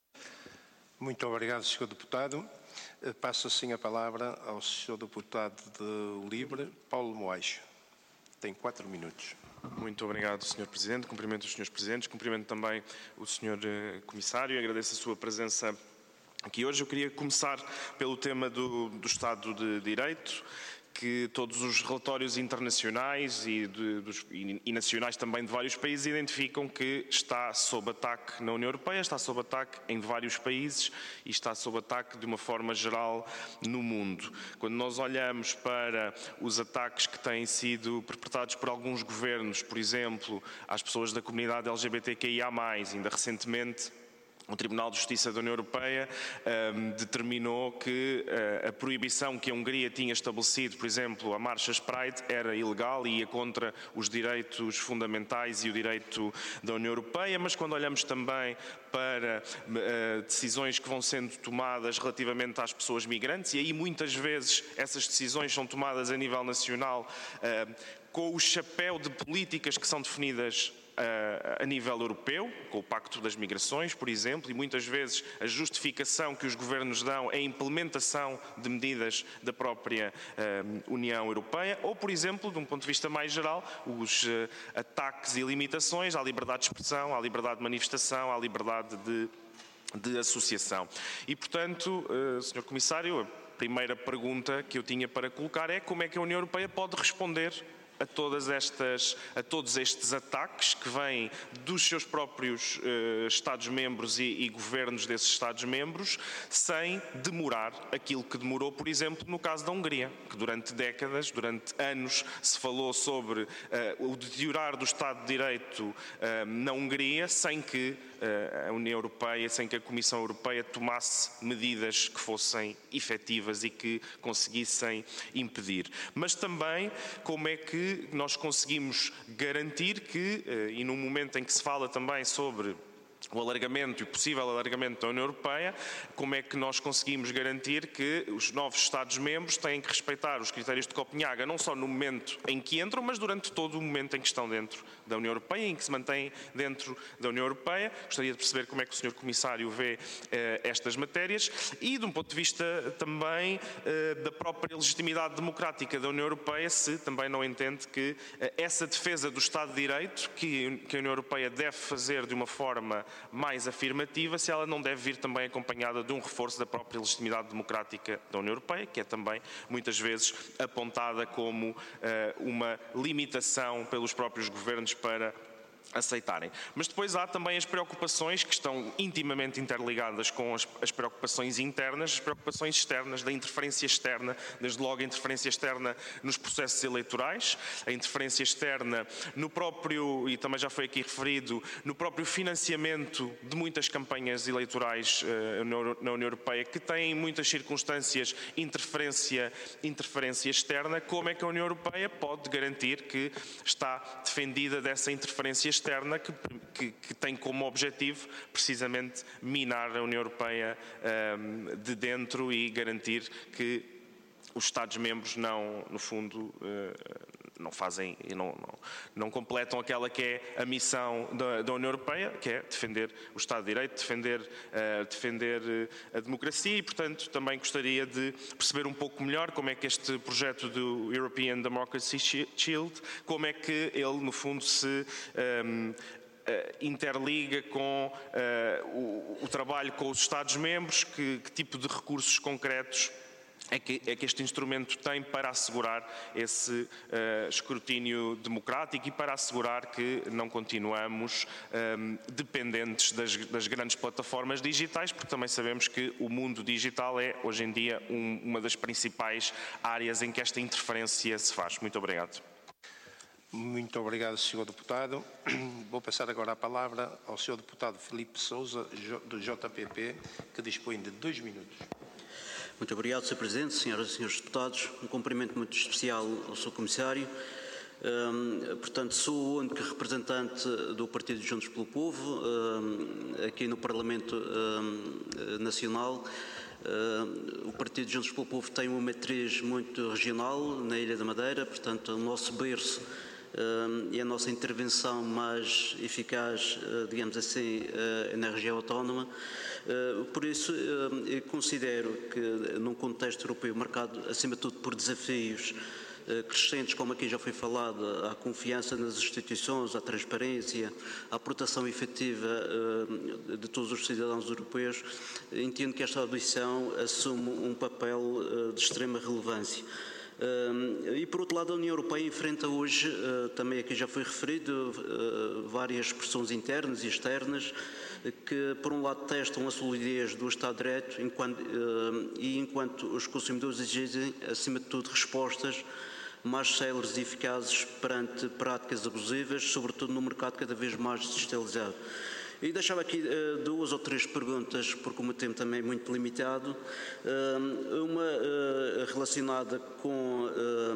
Muito obrigado, senhor Deputado. Passo assim a palavra ao senhor Deputado de Livre, Paulo Moacho. Tem quatro minutos. Muito obrigado, senhor Presidente. Cumprimento os senhores Presidentes, cumprimento também o senhor Comissário e agradeço a sua presença aqui hoje. Eu queria começar pelo tema do, do Estado de Direito, que todos os relatórios internacionais e, de, dos, e, e nacionais também de vários países identificam que está sob ataque na União Europeia, está sob ataque em vários países e está sob ataque de uma forma geral no mundo. Quando nós olhamos para os ataques que têm sido perpetrados por alguns governos, por exemplo, às pessoas da comunidade L G B T Q I A mais, ainda recentemente, o Tribunal de Justiça da União Europeia um, determinou que uh, a proibição que a Hungria tinha estabelecido, por exemplo, a marchas Pride, era ilegal e ia contra os direitos fundamentais e o direito da União Europeia, mas quando olhamos também para uh, decisões que vão sendo tomadas relativamente às pessoas migrantes, e aí muitas vezes essas decisões são tomadas a nível nacional uh, com o chapéu de políticas que são definidas a nível europeu, com o Pacto das Migrações, por exemplo, e muitas vezes a justificação que os governos dão é a implementação de medidas da própria uh, União Europeia, ou, por exemplo, de um ponto de vista mais geral, os uh, ataques e limitações à liberdade de expressão, à liberdade de manifestação, à liberdade de, de associação. E, portanto, uh, senhor Comissário, a primeira pergunta que eu tinha para colocar é como é que a União Europeia pode responder a, todas estas, a todos estes ataques que vêm dos seus próprios uh, Estados-membros e, e governos desses Estados-membros, sem demorar aquilo que demorou, por exemplo, no caso da Hungria, que durante décadas, durante anos, se falou sobre uh, o deteriorar do Estado de Direito uh, na Hungria, sem que uh, a União Europeia, sem que a Comissão Europeia tomasse medidas que fossem efetivas e que conseguissem impedir. Mas também como é que nós conseguimos garantir que, e num momento em que se fala também sobre o alargamento e o possível alargamento da União Europeia, como é que nós conseguimos garantir que os novos Estados-membros têm que respeitar os critérios de Copenhaga, não só no momento em que entram, mas durante todo o momento em que estão dentro da União Europeia, em que se mantêm dentro da União Europeia. Gostaria de perceber como é que o senhor Comissário vê eh, estas matérias e, de um ponto de vista também eh, da própria legitimidade democrática da União Europeia, se também não entende que eh, essa defesa do Estado de Direito, que, que a União Europeia deve fazer de uma forma mais afirmativa, se ela não deve vir também acompanhada de um reforço da própria legitimidade democrática da União Europeia, que é também muitas vezes apontada como uh, uma limitação pelos próprios governos para aceitarem. Mas depois há também as preocupações que estão intimamente interligadas com as, as preocupações internas, as preocupações externas, da interferência externa, desde logo a interferência externa nos processos eleitorais, a interferência externa no próprio, e também já foi aqui referido, no próprio financiamento de muitas campanhas eleitorais uh, na União Europeia, que têm em muitas circunstâncias interferência, interferência externa. Como é que a União Europeia pode garantir que está defendida dessa interferência externa que, que, que tem como objetivo precisamente minar a União Europeia um, de dentro e garantir que os Estados-membros não, no fundo, uh, não fazem e não, não, não completam aquela que é a missão da, da União Europeia, que é defender o Estado de Direito, defender, uh, defender a democracia e, portanto, também gostaria de perceber um pouco melhor como é que este projeto do European Democracy Shield, como é que ele, no fundo, se um, Uh, interliga com uh, o, o trabalho com os Estados-membros, que, que tipo de recursos concretos é que, é que este instrumento tem para assegurar esse uh, escrutínio democrático e para assegurar que não continuamos um, dependentes das, das grandes plataformas digitais, porque também sabemos que o mundo digital é, hoje em dia, um, uma das principais áreas em que esta interferência se faz. Muito obrigado. Muito obrigado, senhor Deputado. Vou passar agora a palavra ao senhor Deputado Filipe Sousa, do J P P, que dispõe de dois minutos. Muito obrigado, senhor Presidente, senhoras e senhores deputados. Um cumprimento muito especial ao senhor Comissário. Um, portanto, sou o único representante do Partido Juntos pelo Povo um, aqui no Parlamento um, Nacional. Uh, o Partido Juntos pelo Povo tem uma matriz muito regional na Ilha da Madeira, portanto, o nosso berço uh, e a nossa intervenção mais eficaz, uh, digamos assim, uh, na região autónoma. Uh, por isso, uh, eu considero que, num contexto europeu marcado, acima de tudo, por desafios crescentes, como aqui já foi falado, à confiança nas instituições, à transparência, à proteção efetiva de todos os cidadãos europeus, entendo que esta audição assume um papel de extrema relevância. E, por outro lado, a União Europeia enfrenta hoje, também aqui já foi referido, várias pressões internas e externas, que, por um lado, testam a solidez do Estado de Direito enquanto, e enquanto os consumidores exigem, acima de tudo, respostas mais céleres e eficazes perante práticas abusivas, sobretudo no mercado cada vez mais digitalizado. E deixava aqui uh, duas ou três perguntas, porque o meu tempo também é muito limitado. Uh, uma uh, relacionada com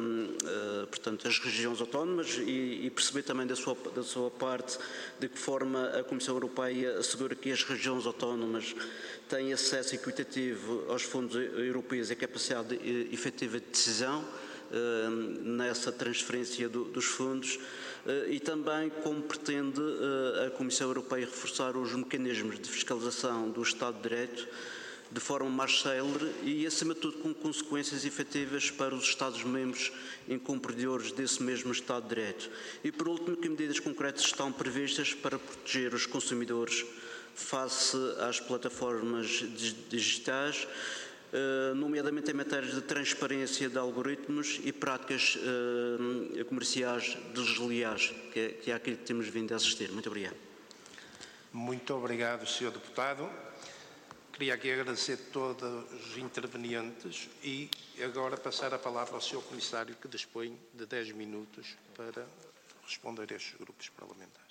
uh, uh, portanto, as regiões autónomas e, e perceber também da sua, da sua parte de que forma a Comissão Europeia assegura que as regiões autónomas têm acesso equitativo aos fundos europeus e a capacidade de, efetiva de decisão uh, nessa transferência do, dos fundos. Uh, e também como pretende uh, a Comissão Europeia reforçar os mecanismos de fiscalização do Estado de Direito de forma mais célere e, acima de tudo, com consequências efetivas para os Estados-membros incumpridores desse mesmo Estado de Direito. E, por último, que medidas concretas estão previstas para proteger os consumidores face às plataformas digitais, Uh, nomeadamente em matérias de transparência de algoritmos e práticas uh, comerciais desleais, que é, que é aquilo que temos vindo a assistir. Muito obrigado. Muito obrigado, senhor Deputado. Queria aqui agradecer a todos os intervenientes e agora passar a palavra ao senhor Comissário, que dispõe de dez minutos para responder a estes grupos parlamentares.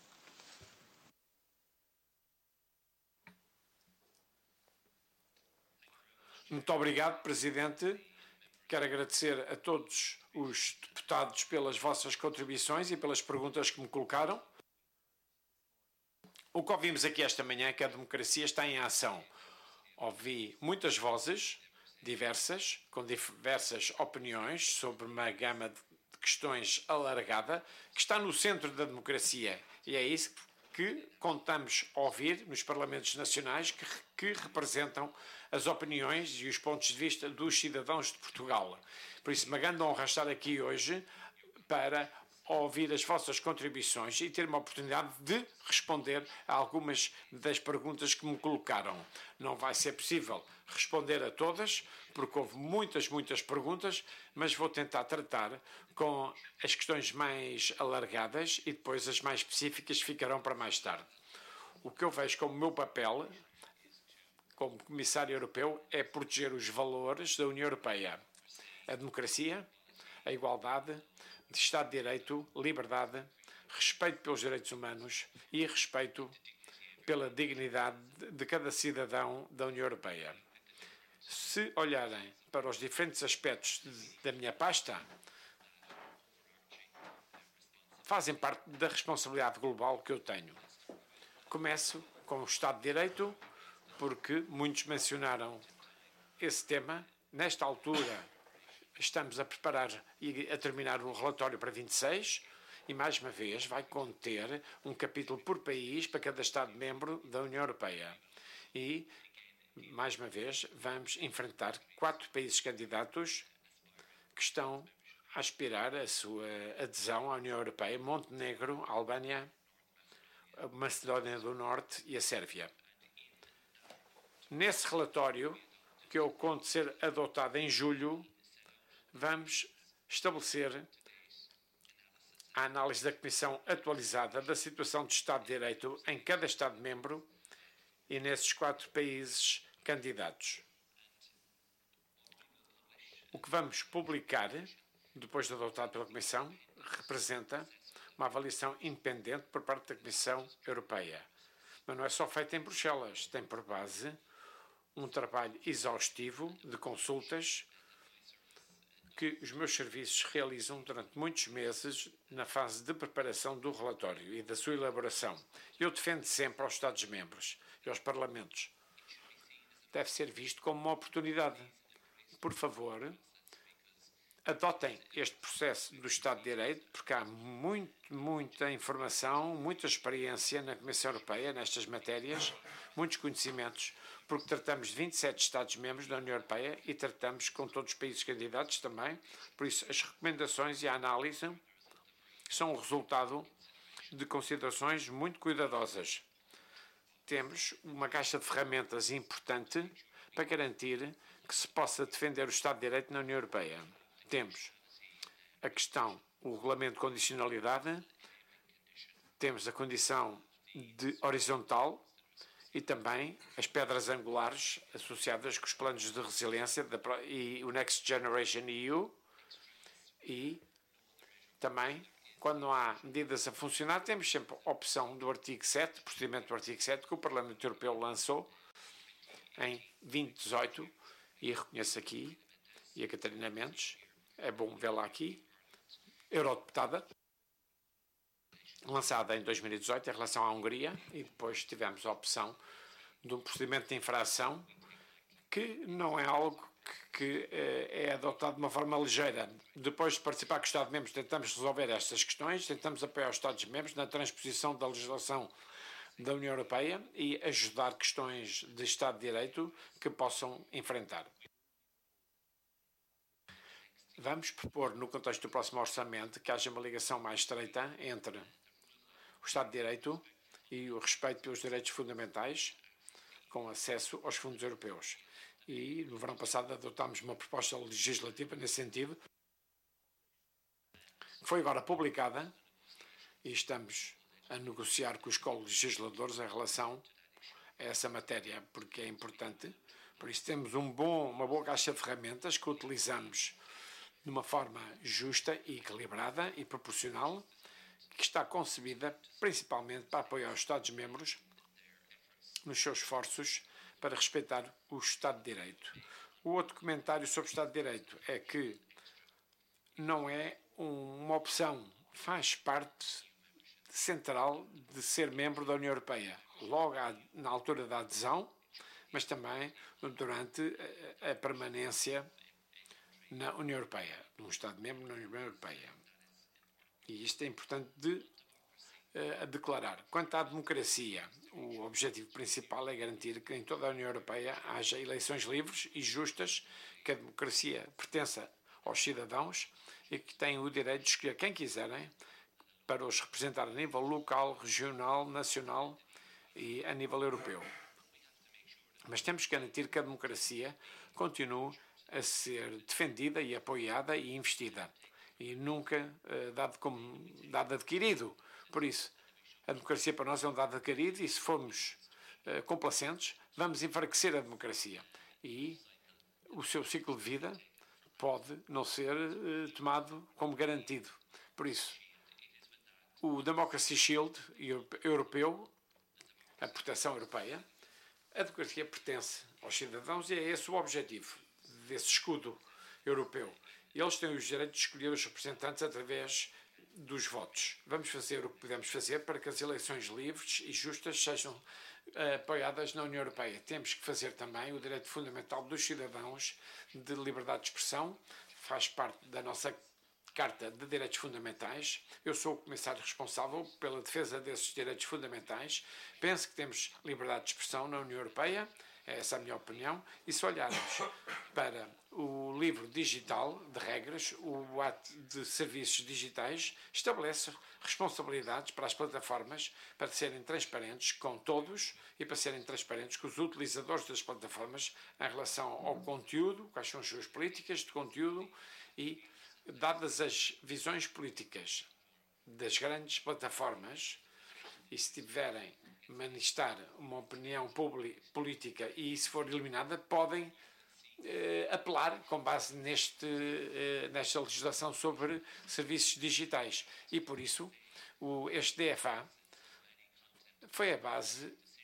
Muito obrigado, Presidente. Quero agradecer a todos os deputados pelas vossas contribuições e pelas perguntas que me colocaram. O que ouvimos aqui esta manhã é que a democracia está em ação. Ouvi muitas vozes diversas, com diversas opiniões sobre uma gama de questões alargada, que está no centro da democracia. E é isso que contamos ouvir nos Parlamentos Nacionais, que, que representam as opiniões e os pontos de vista dos cidadãos de Portugal. Por isso, uma grande honra estar aqui hoje para ouvir as vossas contribuições e ter uma oportunidade de responder a algumas das perguntas que me colocaram. Não vai ser possível responder a todas, porque houve muitas, muitas perguntas, mas vou tentar tratar com as questões mais alargadas e depois as mais específicas ficarão para mais tarde. O que eu vejo como meu papel como Comissário Europeu é proteger os valores da União Europeia. A democracia, a igualdade, de Estado de Direito, liberdade, respeito pelos direitos humanos e respeito pela dignidade de cada cidadão da União Europeia. Se olharem para os diferentes aspectos da minha pasta, fazem parte da responsabilidade global que eu tenho. Começo com o Estado de Direito, porque muitos mencionaram esse tema. Nesta altura, estamos a preparar e a terminar um relatório para vinte e seis e, mais uma vez, vai conter um capítulo por país para cada Estado-membro da União Europeia. E, mais uma vez, vamos enfrentar quatro países candidatos que estão a aspirar a sua adesão à União Europeia: Montenegro, Albânia, a Macedónia do Norte e a Sérvia. Nesse relatório, que eu conto ser adotado em julho, vamos estabelecer a análise da Comissão atualizada da situação de Estado de Direito em cada Estado-membro e nesses quatro países candidatos. O que vamos publicar, depois de adotado pela Comissão, representa uma avaliação independente por parte da Comissão Europeia. Mas não é só feita em Bruxelas, tem por base um trabalho exaustivo de consultas que os meus serviços realizam durante muitos meses na fase de preparação do relatório e da sua elaboração. Eu defendo sempre aos Estados-membros e aos Parlamentos. Deve ser visto como uma oportunidade. Por favor, adotem este processo do Estado de Direito, porque há muito, muita informação, muita experiência na Comissão Europeia nestas matérias, muitos conhecimentos, porque tratamos de vinte e sete Estados-membros da União Europeia e tratamos com todos os países candidatos também. Por isso, as recomendações e a análise são o resultado de considerações muito cuidadosas. Temos uma caixa de ferramentas importante para garantir que se possa defender o Estado de Direito na União Europeia. Temos a questão, o regulamento de condicionalidade, temos a condição de horizontal e também as pedras angulares associadas com os planos de resiliência e o Next Generation E U, e também, quando não há medidas a funcionar, temos sempre a opção do artigo sete, procedimento do artigo sete, que o Parlamento Europeu lançou em vinte e dezoito, e reconheço aqui, e a Catarina Mendes, é bom vê-la aqui, eurodeputada, lançada em dois mil e dezoito em relação à Hungria, e depois tivemos a opção de um procedimento de infração que não é algo que, que é adotado de uma forma ligeira. Depois de participar com os Estados-membros, tentamos resolver estas questões, tentamos apoiar os Estados-membros na transposição da legislação da União Europeia e ajudar questões de Estado de Direito que possam enfrentar. Vamos propor, no contexto do próximo orçamento, que haja uma ligação mais estreita entre o Estado de Direito e o respeito pelos direitos fundamentais, com acesso aos fundos europeus. E, no verão passado, adotámos uma proposta legislativa nesse sentido, que foi agora publicada, e estamos a negociar com os co-legisladores em relação a essa matéria, porque é importante. Por isso, temos um bom, uma boa caixa de ferramentas que utilizamos de uma forma justa e equilibrada e proporcional, que está concebida principalmente para apoiar os Estados-membros nos seus esforços para respeitar o Estado de Direito. O outro comentário sobre o Estado de Direito é que não é uma opção, faz parte central de ser membro da União Europeia, logo na altura da adesão, mas também durante a permanência na União Europeia, num Estado-membro na União Europeia. E isto é importante de uh, declarar. Quanto à democracia, o objetivo principal é garantir que em toda a União Europeia haja eleições livres e justas, que a democracia pertença aos cidadãos e que tenham o direito de escolher quem quiserem para os representar a nível local, regional, nacional e a nível europeu. Mas temos que garantir que a democracia continue a ser defendida e apoiada e investida, e nunca uh, dado como dado adquirido. Por isso, a democracia para nós é um dado adquirido, e se formos uh, complacentes, vamos enfraquecer a democracia. E o seu ciclo de vida pode não ser uh, tomado como garantido. Por isso, o Democracy Shield europeu, a proteção europeia, a democracia pertence aos cidadãos e é esse o objetivo desse escudo europeu. Eles têm os direitos de escolher os representantes através dos votos. Vamos fazer o que podemos fazer para que as eleições livres e justas sejam uh, apoiadas na União Europeia. Temos que fazer também o direito fundamental dos cidadãos de liberdade de expressão, faz parte da nossa Carta de Direitos Fundamentais. Eu sou o comissário responsável pela defesa desses direitos fundamentais. Penso que temos liberdade de expressão na União Europeia, é essa a minha opinião, e se olharmos para o livro digital de regras, o ato de serviços digitais estabelece responsabilidades para as plataformas para serem transparentes com todos e para serem transparentes com os utilizadores das plataformas em relação ao conteúdo, quais são as suas políticas de conteúdo, e dadas as visões políticas das grandes plataformas, e se tiverem manifestar uma opinião política e se for eliminada, podem eh, apelar com base neste, eh, nesta legislação sobre serviços digitais. E por isso, o, este D F A foi a base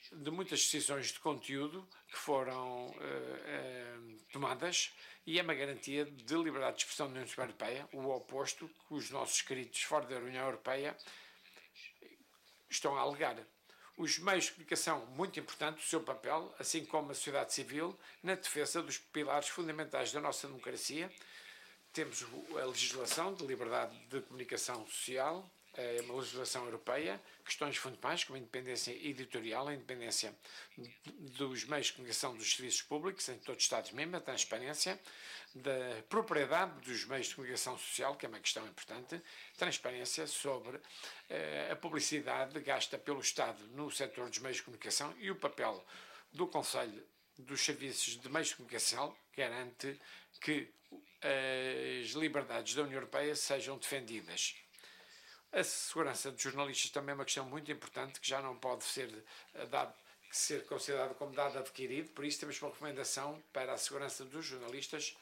de muitas decisões de conteúdo que foram uh, uh, tomadas e é uma garantia de liberdade de expressão da União Europeia, o oposto que os nossos queridos fora da União Europeia estão a alegar. Os meios de comunicação, muito importante o seu papel, assim como a sociedade civil, na defesa dos pilares fundamentais da nossa democracia. Temos a legislação de liberdade de comunicação social, é uma legislação europeia, questões fundamentais como a independência editorial, a independência dos meios de comunicação dos serviços públicos em todos os Estados-membros, a transparência da propriedade dos meios de comunicação social, que é uma questão importante, transparência sobre eh, a publicidade gasta pelo Estado no setor dos meios de comunicação e o papel do Conselho dos Serviços de Meios de Comunicação garante que as liberdades da União Europeia sejam defendidas. A segurança dos jornalistas também é uma questão muito importante que já não pode ser, dado, ser considerada como dado adquirido, por isso temos uma recomendação para a segurança dos jornalistas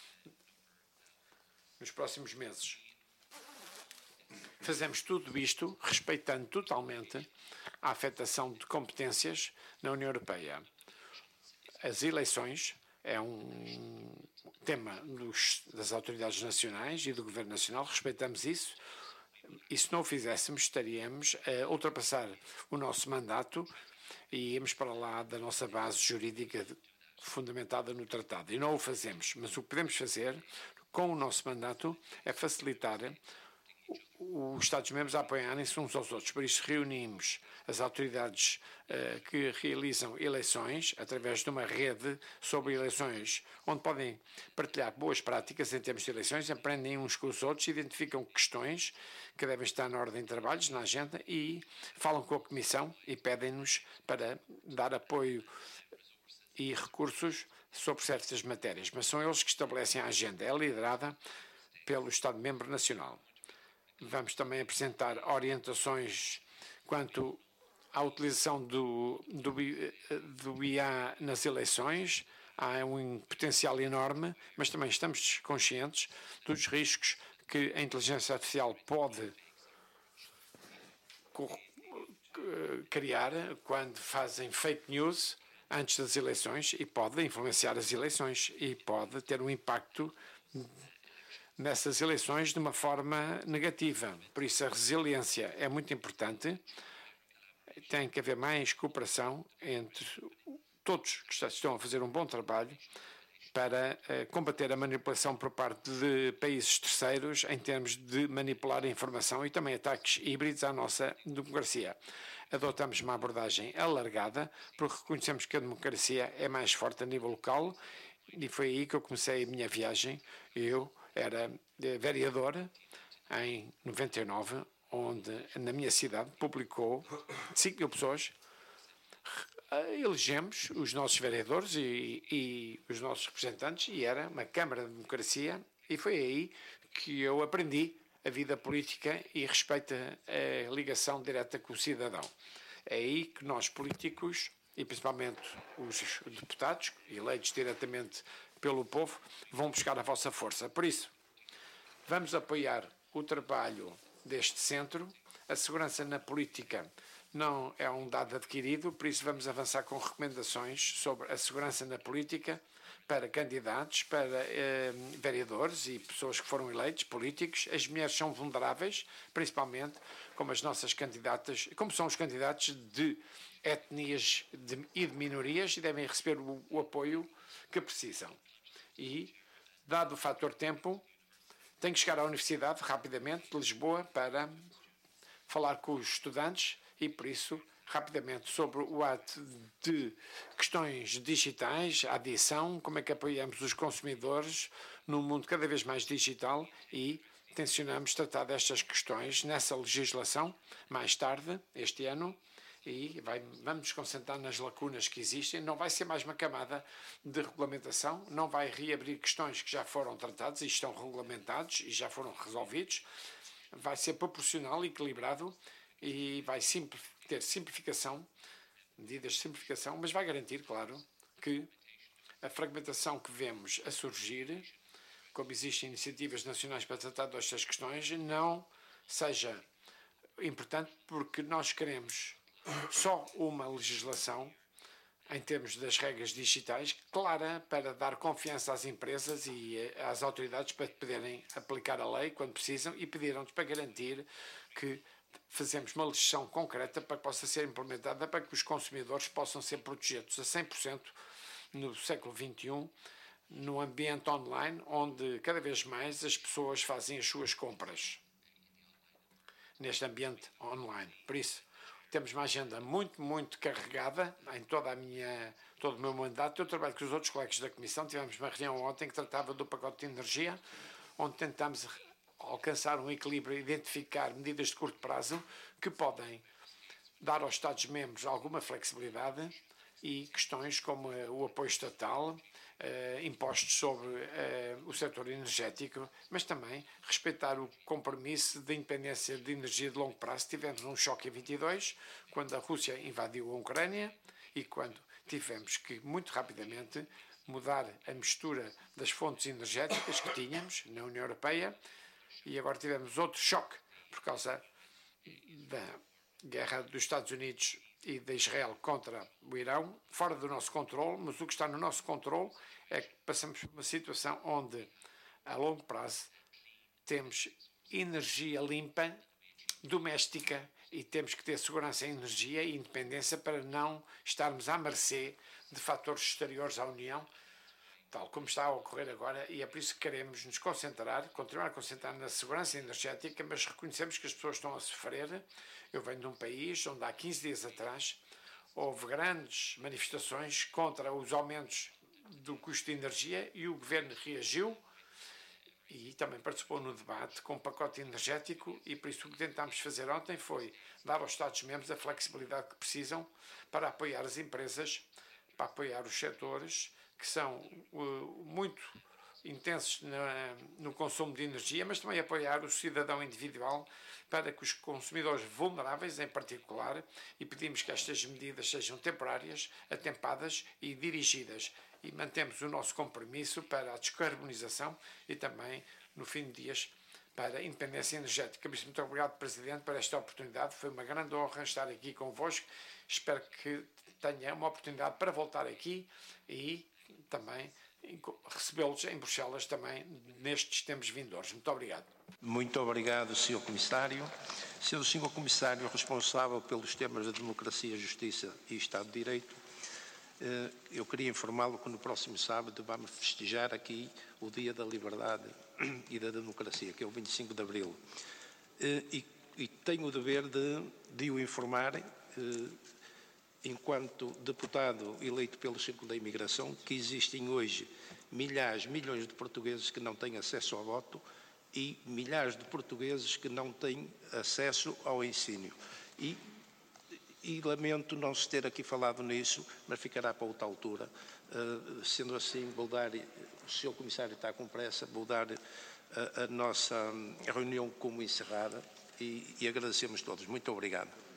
nos próximos meses. Fazemos tudo isto respeitando totalmente a afetação de competências na União Europeia. As eleições é um tema dos, das autoridades nacionais e do Governo Nacional, respeitamos isso. E se não o fizéssemos, estaríamos a ultrapassar o nosso mandato e íamos para lá da nossa base jurídica fundamentada no tratado. E não o fazemos. Mas o que podemos fazer com o nosso mandato é facilitar os Estados-membros a apoiarem-se uns aos outros. Por isso, reunimos as autoridades uh, que realizam eleições através de uma rede sobre eleições, onde podem partilhar boas práticas em termos de eleições, aprendem uns com os outros, identificam questões que devem estar na ordem de trabalhos, na agenda, e falam com a Comissão e pedem-nos para dar apoio e recursos sobre certas matérias. Mas são eles que estabelecem a agenda. É liderada pelo Estado-membro nacional. Vamos também apresentar orientações quanto à utilização do, do, do I A nas eleições. Há um potencial enorme, mas também estamos conscientes dos riscos que a inteligência artificial pode criar quando fazem fake news antes das eleições e pode influenciar as eleições e pode ter um impacto nessas eleições de uma forma negativa. Por isso a resiliência é muito importante. Tem que haver mais cooperação entre todos que estão a fazer um bom trabalho para uh, combater a manipulação por parte de países terceiros em termos de manipular a informação e também ataques híbridos à nossa democracia. Adotamos uma abordagem alargada porque reconhecemos que a democracia é mais forte a nível local e foi aí que eu comecei a minha viagem. Eu era vereador em noventa e nove, onde na minha cidade publicou cinco mil pessoas. Elegemos os nossos vereadores e, e os nossos representantes e era uma Câmara de Democracia e foi aí que eu aprendi a vida política e respeito a ligação direta com o cidadão. É aí que nós políticos e principalmente os deputados eleitos diretamente pelo povo vão buscar a vossa força. Por isso, vamos apoiar o trabalho deste centro. A segurança na política não é um dado adquirido, por isso vamos avançar com recomendações sobre a segurança na política para candidatos, para eh, vereadores e pessoas que foram eleitos, políticos. As mulheres são vulneráveis, principalmente como as nossas candidatas, como são os candidatos de etnias de, e de minorias e devem receber o, o apoio que precisam. E, dado o fator tempo, tenho que chegar à Universidade rapidamente de Lisboa para falar com os estudantes e, por isso, rapidamente sobre o ato de questões digitais, a adição, como é que apoiamos os consumidores num mundo cada vez mais digital e tencionamos tratar destas questões nessa legislação mais tarde, este ano, e vai, vamos nos concentrar nas lacunas que existem. Não vai ser mais uma camada de regulamentação, não vai reabrir questões que já foram tratadas e estão regulamentados e já foram resolvidos. Vai ser proporcional, equilibrado e vai simpli- ter simplificação, medidas de simplificação, mas vai garantir, claro, que a fragmentação que vemos a surgir, como existem iniciativas nacionais para tratar destas questões, não seja importante porque nós queremos só uma legislação, em termos das regras digitais, clara para dar confiança às empresas e às autoridades para poderem aplicar a lei quando precisam, e pediram-nos para garantir que fazemos uma legislação concreta para que possa ser implementada, para que os consumidores possam ser protegidos a cem por cento no século vinte e um, no ambiente online, onde cada vez mais as pessoas fazem as suas compras neste ambiente online. Por isso, temos uma agenda muito, muito carregada em toda a minha, todo o meu mandato. Eu trabalho com os outros colegas da Comissão. Tivemos uma reunião ontem que tratava do pacote de energia, onde tentamos alcançar um equilíbrio e identificar medidas de curto prazo que podem dar aos Estados-membros alguma flexibilidade, e questões como o apoio estatal, Uh, impostos sobre uh, o setor energético, mas também respeitar o compromisso de independência de energia de longo prazo. Tivemos um choque em vinte e dois, quando a Rússia invadiu a Ucrânia e quando tivemos que, muito rapidamente, mudar a mistura das fontes energéticas que tínhamos na União Europeia, e agora tivemos outro choque por causa da guerra dos Estados Unidos e de Israel contra o Irão, fora do nosso controle, mas o que está no nosso controle é que passamos por uma situação onde, a longo prazo, temos energia limpa, doméstica, e temos que ter segurança em energia e independência para não estarmos à mercê de fatores exteriores à União, tal como está a ocorrer agora, e é por isso que queremos nos concentrar, continuar a concentrar na segurança energética, mas reconhecemos que as pessoas estão a sofrer. Eu venho de um país onde há quinze dias atrás houve grandes manifestações contra os aumentos do custo de energia, e o Governo reagiu e também participou no debate com o pacote energético, e por isso o que tentámos fazer ontem foi dar aos Estados-membros a flexibilidade que precisam para apoiar as empresas, para apoiar os setores que são uh, muito intensos na, no consumo de energia, mas também apoiar o cidadão individual, para que os consumidores vulneráveis, em particular, e pedimos que estas medidas sejam temporárias, atempadas e dirigidas, e mantemos o nosso compromisso para a descarbonização e também, no fim de dias, para a independência energética. Muito obrigado, Presidente, por esta oportunidade. Foi uma grande honra estar aqui convosco. Espero que tenha uma oportunidade para voltar aqui e também recebê-los em Bruxelas também nestes tempos vindouros. Muito obrigado. Muito obrigado, senhor Comissário. Sendo o senhor Comissário responsável pelos temas da democracia, justiça e Estado de Direito, eu queria informá-lo que no próximo sábado vamos festejar aqui o Dia da Liberdade e da Democracia, que é o vinte e cinco de abril. E, e tenho o dever de, de o informar, enquanto deputado eleito pelo Círculo da Imigração, que existem hoje milhares, milhões de portugueses que não têm acesso ao voto e milhares de portugueses que não têm acesso ao ensino. E, e lamento não se ter aqui falado nisso, mas ficará para outra altura. Uh, sendo assim, vou dar, o senhor Comissário está com pressa, vou dar a, a nossa reunião como encerrada, e, e agradecemos todos. Muito obrigado.